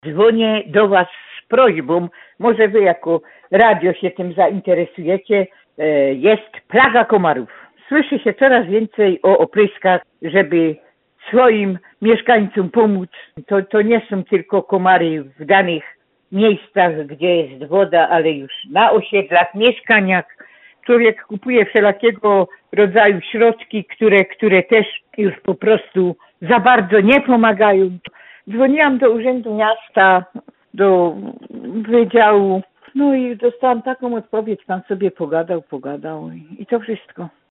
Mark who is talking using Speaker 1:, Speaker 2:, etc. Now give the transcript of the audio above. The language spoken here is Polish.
Speaker 1: Dzwonię do Was z prośbą, może Wy jako radio się tym zainteresujecie. Jest plaga komarów. Słyszy się coraz więcej o opryskach, żeby swoim mieszkańcom pomóc. To nie są tylko komary w danych miejscach, gdzie jest woda, ale już na osiedlach, mieszkaniach. Człowiek kupuje wszelakiego rodzaju środki, które też już po prostu za bardzo nie pomagają. Dzwoniłam do Urzędu Miasta, do Wydziału, no i dostałam taką odpowiedź, pan sobie pogadał i to wszystko.